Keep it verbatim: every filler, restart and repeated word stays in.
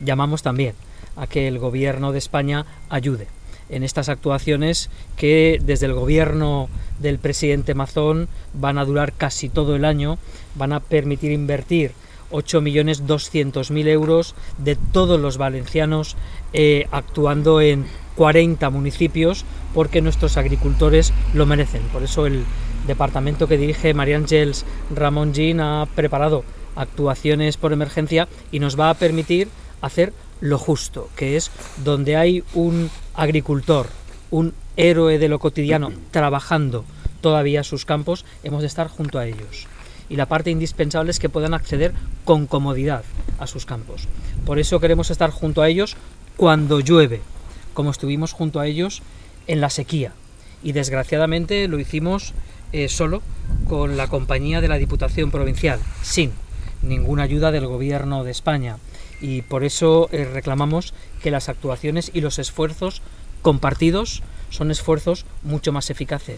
llamamos también a que el Gobierno de España ayude en estas actuaciones que desde el gobierno del presidente Mazón van a durar casi todo el año, van a permitir invertir ocho millones doscientos mil euros de todos los valencianos eh, actuando en cuarenta municipios, porque nuestros agricultores lo merecen. Por eso el departamento que dirige María Ángeles Ramón Gin ha preparado actuaciones por emergencia y nos va a permitir hacer lo justo, que es donde hay un agricultor, un héroe de lo cotidiano trabajando todavía sus campos, hemos de estar junto a ellos. Y la parte indispensable es que puedan acceder con comodidad a sus campos. Por eso queremos estar junto a ellos cuando llueve, como estuvimos junto a ellos en la sequía. Y desgraciadamente lo hicimos eh, solo con la compañía de la Diputación Provincial, sin ninguna ayuda del Gobierno de España. Y por eso eh, reclamamos que las actuaciones y los esfuerzos compartidos son esfuerzos mucho más eficaces.